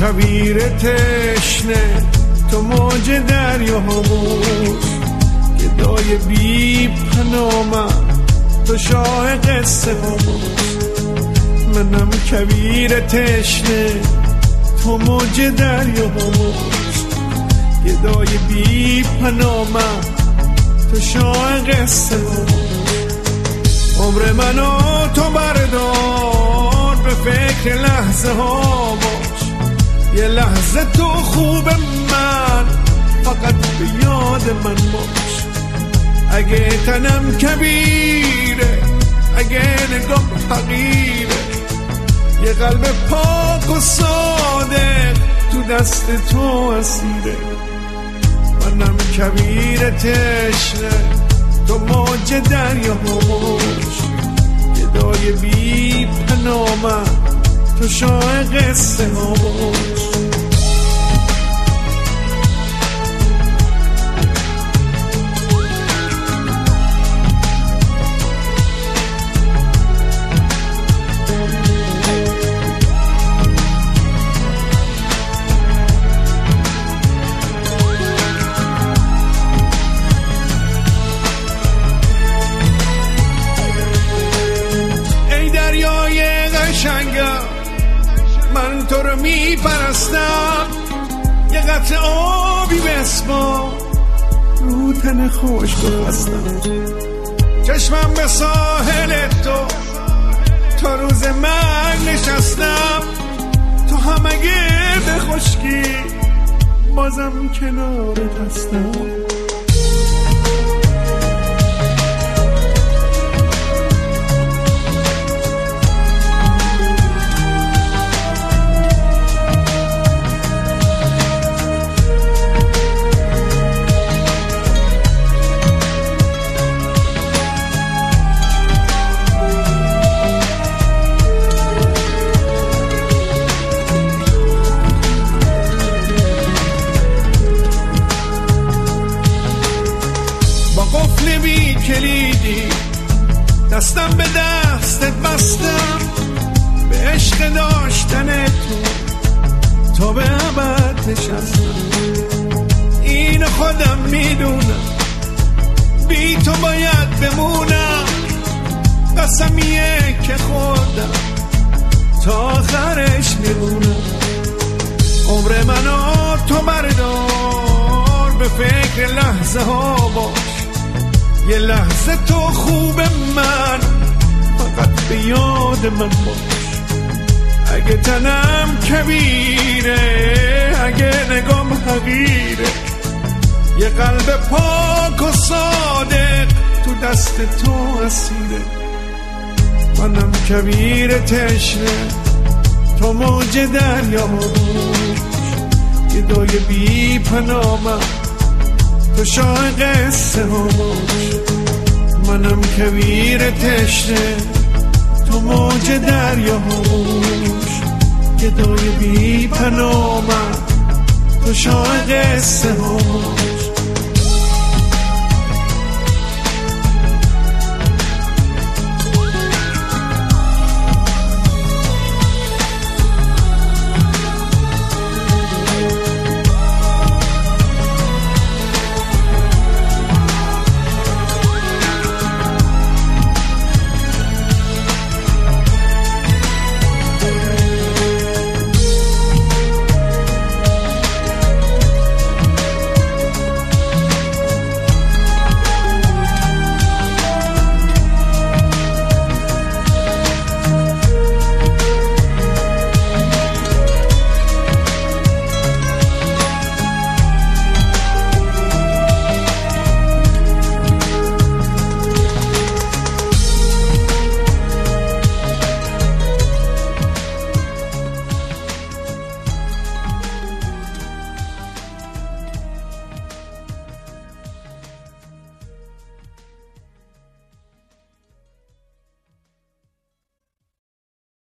کویر تشنه تو موج دریاموش، گدای بی پنامم تو شاه قصه هموش. منم کویر تشنه تو موج دریاموش، گدای بی پنامم تو شاه قصه هموش. عمر منو تو بردار به فکر لحظه ها باش، یه لحظه تو خوب من فقط به یاد من باش. اگه تنم کبیره، اگه نگام حقیره، یه قلب پاک و صادق تو دست تو اسیره. منم کویر تشنه تو موج دریا هموش، گدای بی پنامم تو شاه قصه هموش. من تو رو می پرستم، یه قطره آبی بسپار رو تن خوش بستم. چشمم به ساحل تو تا روز من نشستم، تو هم اگه به خشکی بازم کنارت هستم. قفل بی کلیدی دستم به دستت بستم، به عشق داشتن تو تا به ابد نشستم. اینو خودم میدونم، بی تو باید بمونم، قسمیه که خودم تا آخرش میمونم. عمر منو تو بردار به فکر لحظه ها باش، یه لحظه تو خوب من فقط به یاد من باش. اگه تنم کبیره، اگه نگام حقیره، یه قلب پاک و صادق تو دست تو اسیره. منم کویر تشنه تو موج دریا باش، گدای بی پنامم تو شاه قصه هموش. منم کویر تشنه تو موج دریا هموش، گدای بی پنامم تو شاه قصه هموش.